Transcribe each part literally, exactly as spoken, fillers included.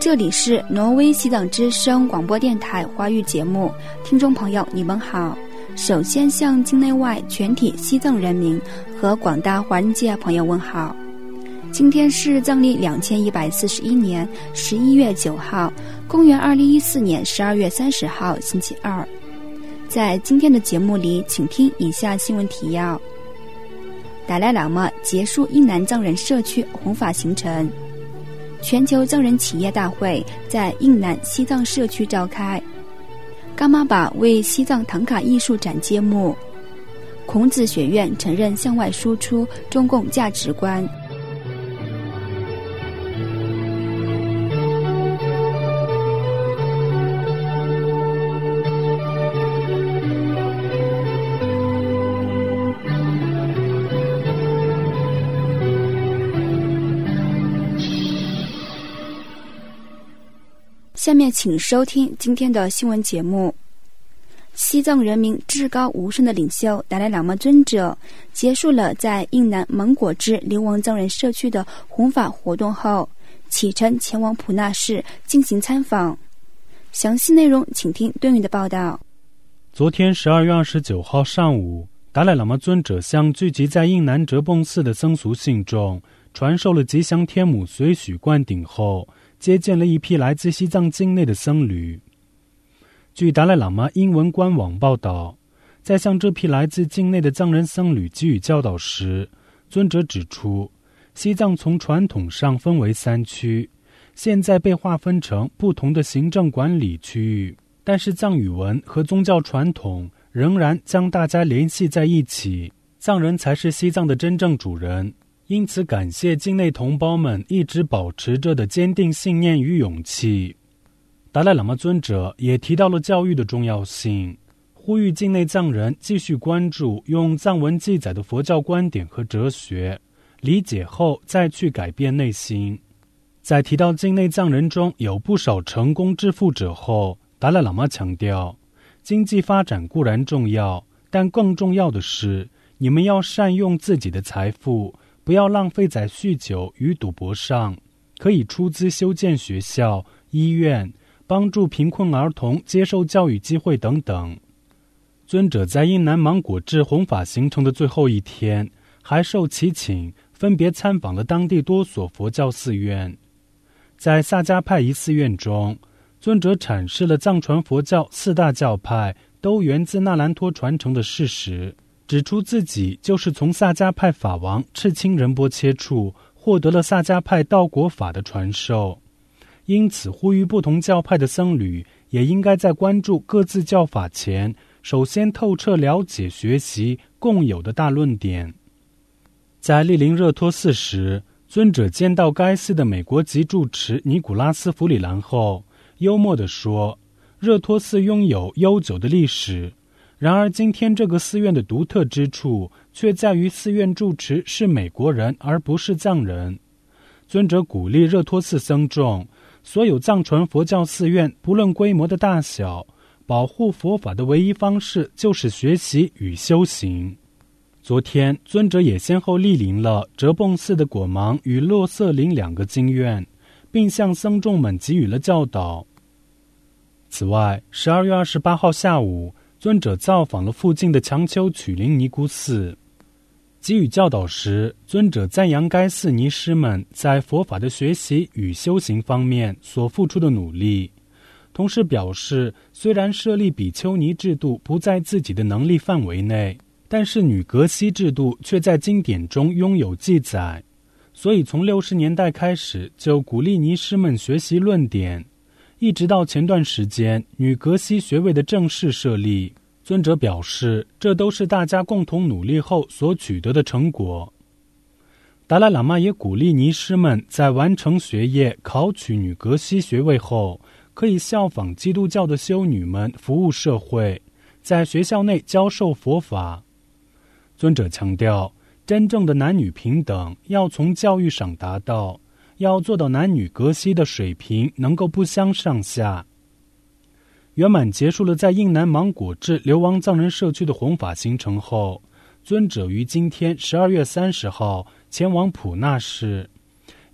这里是挪威西藏之声广播电台华语节目，听众朋友你们好。首先向境内外全体西藏人民和广大华人界朋友问好。今天是藏历两千一百四十一年十一月九号，公元二零一四年十二月三十号，星期二。在今天的节目里，请听以下新闻提要：达赖喇嘛结束印南藏人社区弘法行程；全球藏人企业大会在印南西藏社区召开；噶玛巴为西藏唐卡艺术展揭幕；孔子学院承认向外输出中共价值观。下面请收听今天的新闻节目。西藏人民至高无上的领袖达赖喇嘛尊者结束了在印南蒙果支流亡藏人社区的弘法活动后，启程前往普纳市进行参访。详细内容请听对应的报道。 昨天十二月二十九号上午，达赖喇嘛尊者向聚集在印南哲蚌寺的僧俗信众传授了吉祥天母随许灌顶后，接见了一批来自西藏境内的僧侣。据达赖喇嘛英文官网报道，在向这批来自境内的藏人僧侣给予教导时，尊者指出，西藏从传统上分为三区，现在被划分成不同的行政管理区域，但是藏语文和宗教传统仍然将大家联系在一起，藏人才是西藏的真正主人。因此感谢境内同胞们一直保持着的坚定信念与勇气。达赖喇嘛尊者也提到了教育的重要性，呼吁境内藏人继续关注用藏文记载的佛教观点和哲学，理解后再去改变内心。在提到境内藏人中有不少成功致富者后，达赖喇嘛强调，经济发展固然重要，但更重要的是你们要善用自己的财富，不要浪费在酗酒与赌博上，可以出资修建学校、医院，帮助贫困儿童接受教育机会等等。尊者在印南芒果至弘法行程的最后一天，还受其请分别参访了当地多所佛教寺院。在萨迦派一寺院中，尊者阐释了藏传佛教四大教派都源自那兰托传承的事实，指出自己就是从萨迦派法王赤青仁波切处获得了萨迦派道果法的传授，因此呼吁不同教派的僧侣也应该在关注各自教法前，首先透彻了解学习共有的大论点。在莅临热托寺时，尊者见到该寺的美国籍住持尼古拉斯·弗里兰后，幽默地说，热托寺拥有悠久的历史，然而今天这个寺院的独特之处却在于寺院住持是美国人而不是藏人。尊者鼓励热托寺僧众，所有藏传佛教寺院不论规模的大小，保护佛法的唯一方式就是学习与修行。昨天尊者也先后莅临了哲蚌寺的果芒与洛色林两个经院，并向僧众们给予了教导。此外，十二月二十八号下午，尊者造访了附近的强丘曲林尼姑寺。给予教导时，尊者赞扬该寺尼师们在佛法的学习与修行方面所付出的努力，同时表示，虽然设立比丘尼制度不在自己的能力范围内，但是女格西制度却在经典中拥有记载，所以从六十年代开始就鼓励尼师们学习论点，一直到前段时间女格西学位的正式设立。尊者表示，这都是大家共同努力后所取得的成果。达赖喇嘛也鼓励尼师们在完成学业考取女格西学位后，可以效仿基督教的修女们服务社会，在学校内教授佛法。尊者强调，真正的男女平等要从教育上达到，要做到男女格西的水平能够不相上下。圆满结束了在印南芒果至流亡藏人社区的弘法行程后，尊者于今天十二月三十号前往普纳市，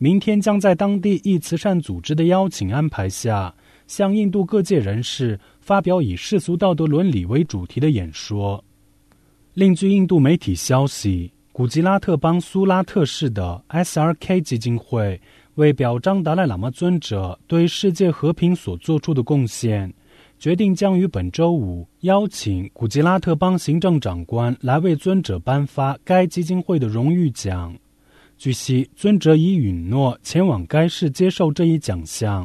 明天将在当地一慈善组织的邀请安排下，向印度各界人士发表以世俗道德伦理为主题的演说。另据印度媒体消息，古吉拉特邦苏拉特市的 S R K 基金会为表彰达赖喇嘛尊者对世界和平所做出的贡献，决定将于本周五邀请古吉拉特邦行政长官来为尊者颁发该基金会的荣誉奖。据悉，尊者已允诺前往该市接受这一奖项。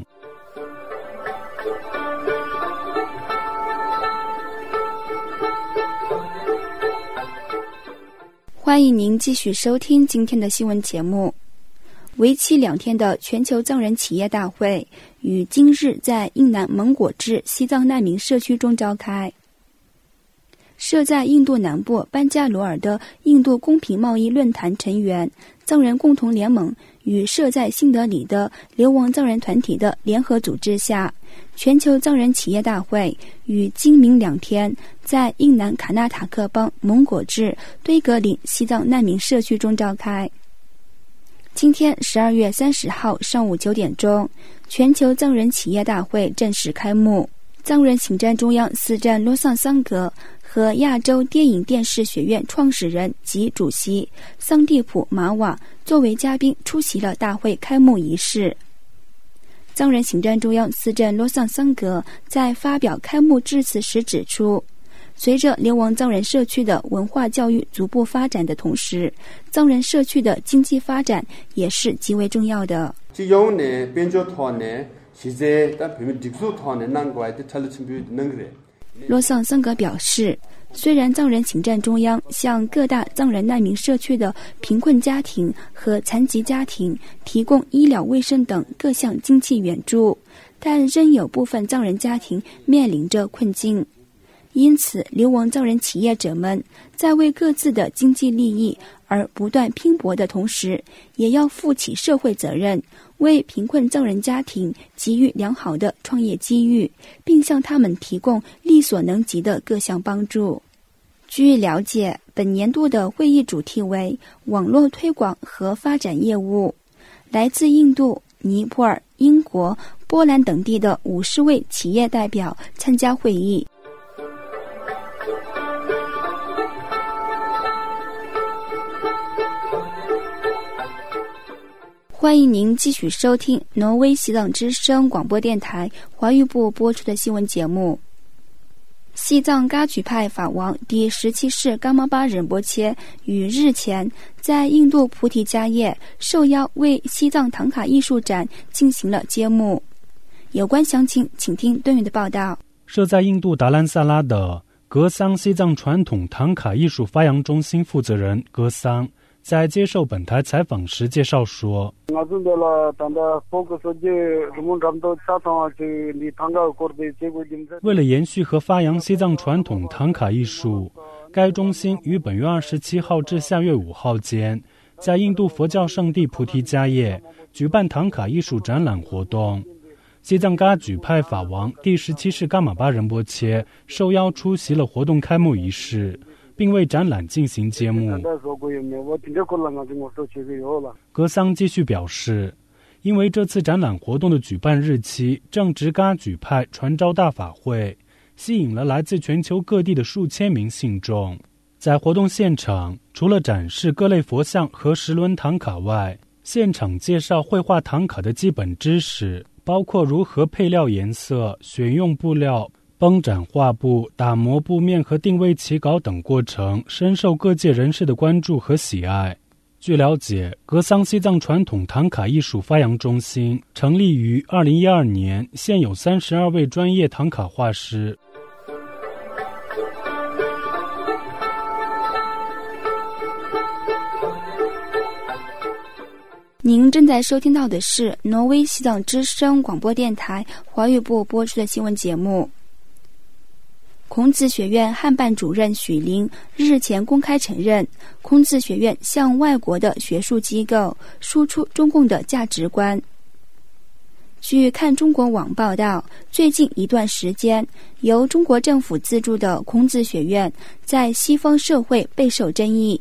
欢迎您继续收听今天的新闻节目。为期两天的全球藏人企业大会于今日在印南蒙果治西藏难民社区中召开。设在印度南部班加罗尔的印度公平贸易论坛成员藏人共同联盟与设在新德里的流亡藏人团体的联合组织下，全球藏人企业大会于今明两天在印南卡纳塔克邦蒙果治堆格林西藏难民社区中召开。今天十二月三十号上午九点钟，全球藏人企业大会正式开幕。藏人行政中央司政罗桑桑格和亚洲电影电视学院创始人及主席桑蒂普马瓦作为嘉宾出席了大会开幕仪式。藏人行政中央司政罗桑桑格在发表开幕致辞时指出，随着流亡藏人社区的文化教育逐步发展的同时，藏人社区的经济发展也是极为重要的。罗桑桑格表示，虽然藏人行政中央向各大藏人难民社区的贫困家庭和残疾家庭提供医疗卫生等各项经济援助，但仍有部分藏人家庭面临着困境。因此，流亡藏人企业者们在为各自的经济利益而不断拼搏的同时，也要负起社会责任，为贫困藏人家庭给予良好的创业机遇，并向他们提供力所能及的各项帮助。据了解，本年度的会议主题为网络推广和发展业务。来自印度、尼泊尔、英国、波兰等地的五十位企业代表参加会议。欢迎您继续收听挪威西藏之声广播电台华语部播出的新闻节目。西藏噶举派法王第十七世噶玛巴仁波切于日前在印度菩提迦叶受邀为西藏唐卡艺术展进行了揭幕。有关详情请听顿语的报道。 设在印度达兰萨拉的格桑西藏传统唐卡艺术发扬中心负责人格桑在接受本台采访时介绍说，为了延续和发扬西藏传统唐卡艺术，该中心于本月二十七号至下月五号间在印度佛教圣地菩提迦叶举办唐卡艺术展览活动。西藏噶举派法王第十七世噶玛巴仁波切受邀出席了活动开幕仪式，并为展览进行揭幕。格桑继续表示，因为这次展览活动的举办日期正值噶举派传召大法会，吸引了来自全球各地的数千名信众。在活动现场，除了展示各类佛像和十轮唐卡外，现场介绍绘画唐卡的基本知识，包括如何配料颜色、选用布料、绷展画布、打磨布面和定位起稿等过程，深受各界人士的关注和喜爱。据了解，格桑西藏传统唐卡艺术发扬中心成立于二零一二年，现有三十二位专业唐卡画师。 您正在收听到的是挪威西藏之声广播电台华语部播出的新闻节目。孔子学院汉办主任许林日前公开承认，孔子学院向外国的学术机构输出中共的价值观。据看中国网报道，最近一段时间，由中国政府资助的孔子学院在西方社会备受争议，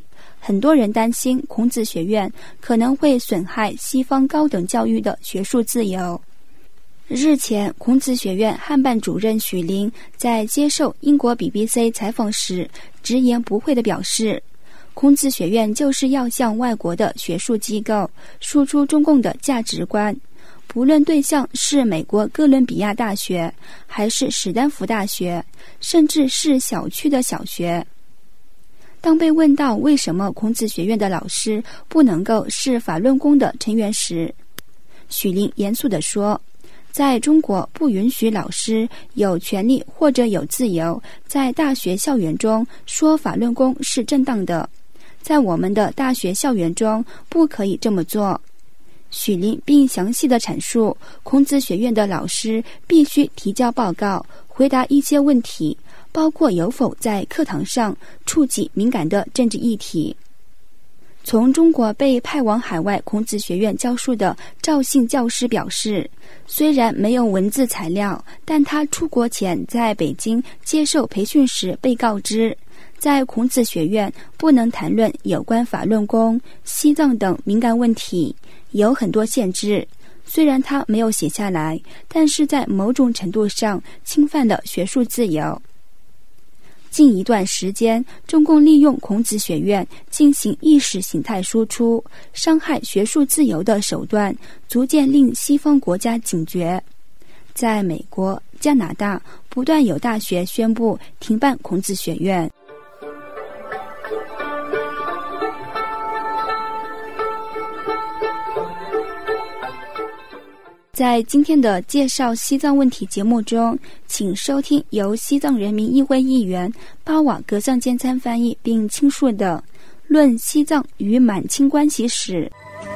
很多人担心孔子学院可能会损害西方高等教育的学术自由。日前，孔子学院汉办主任许林在接受英国 B B C 采访时直言不讳地表示，孔子学院就是要向外国的学术机构输出中共的价值观，不论对象是美国哥伦比亚大学，还是史丹福大学，甚至是小区的小学。当被问到为什么孔子学院的老师不能够是法轮功的成员时，许林严肃地说，在中国不允许老师有权利或者有自由在大学校园中说法轮功是正当的，在我们的大学校园中不可以这么做。许林并详细地阐述，孔子学院的老师必须提交报告，回答一些问题，包括有否在课堂上触及敏感的政治议题。从中国被派往海外孔子学院教书的赵姓教师表示，虽然没有文字材料，但他出国前在北京接受培训时被告知，在孔子学院不能谈论有关法轮功、西藏等敏感问题，有很多限制。虽然他没有写下来，但是在某种程度上侵犯了学术自由。近一段时间，中共利用孔子学院进行意识形态输出，伤害学术自由的手段逐渐令西方国家警觉。在美国、加拿大，不断有大学宣布停办孔子学院。在今天的介绍西藏问题节目中，请收听由西藏人民议会议员巴瓦格桑坚参翻译并倾述的《论西藏与满清关系史》。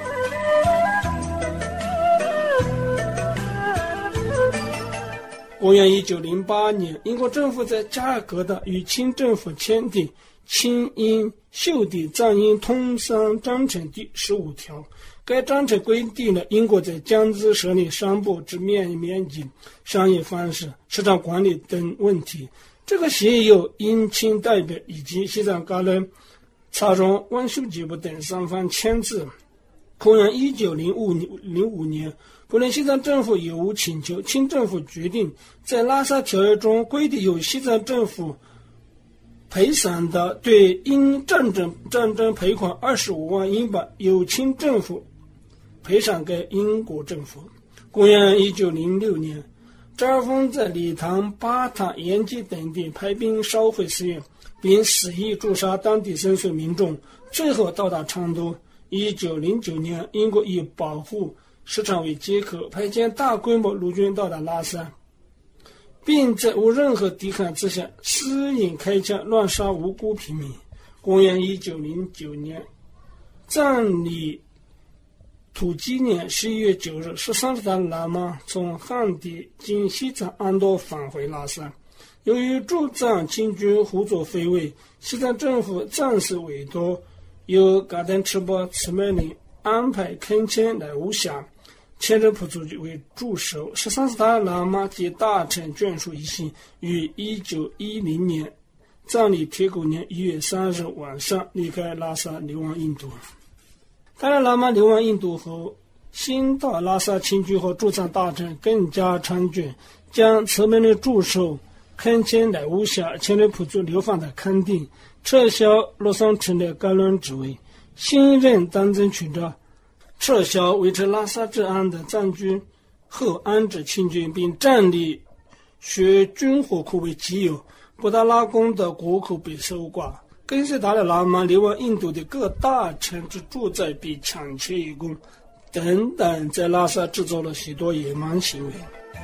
公元一九零八年，英国政府在加尔各答与清政府签订《清英秀地藏英通商章程》第十五条。该章程规定了英国在江孜设立商埠之面面积、商业方式、市场管理等问题。这个协议由英清代表以及西藏噶伦、查荣、温秀吉部等三方签字。公元一九零五年，不论西藏政府有无请求，清政府决定在拉萨条约中规定由西藏政府赔偿的对因战争战争赔款二十五万英镑，由清政府赔偿给英国政府。公元一九零六年，张二峰在理塘、巴塔、延吉等地派兵烧毁寺院，并肆意诛杀当地深邃民众，最后到达昌都。一九零九年，英国以保护市场为借口，派遣大规模陆军到达拉萨，并在无任何抵抗之下私引开枪乱杀无辜平民。公元一九零九年，藏历土鸡年十一月九日，十三世达赖喇嘛从汉地经西藏安多返回拉萨。由于驻藏清军胡作非为，西藏政府暂时委托由噶登赤膊慈美林安排恳签来无暇千真普祖为助手。十三世达赖喇嘛及大臣眷属一行于一九一零年藏历铁狗年一月三日晚上离开拉萨，流亡印度。达赖喇嘛流亡印度后，新到拉萨清军和驻藏大臣更加猖獗，将慈美林助手恳签来无暇千真普祖流放到康定，撤销洛桑城的噶伦职位。新任当政区的撤销维持拉萨治安的藏军后安置清军，并占领学军火库为己有。布达拉宫的国库被收刮，跟随达赖喇嘛流亡印度的各大臣之住宅被抢窃一空等等，在拉萨制造了许多野蛮行为。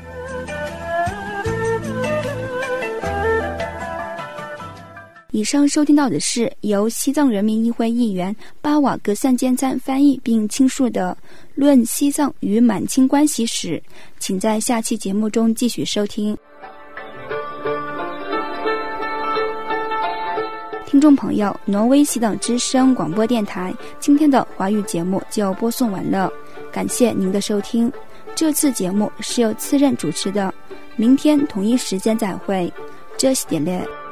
以上收听到的是由西藏人民议会议员巴瓦格桑坚参翻译并倾述的《论西藏与满清关系史》，请在下期节目中继续收听。听众朋友，挪威西藏之声广播电台今天的华语节目就播送完了，感谢您的收听。这次节目是由次任主持的，明天同一时间再会。这是点列。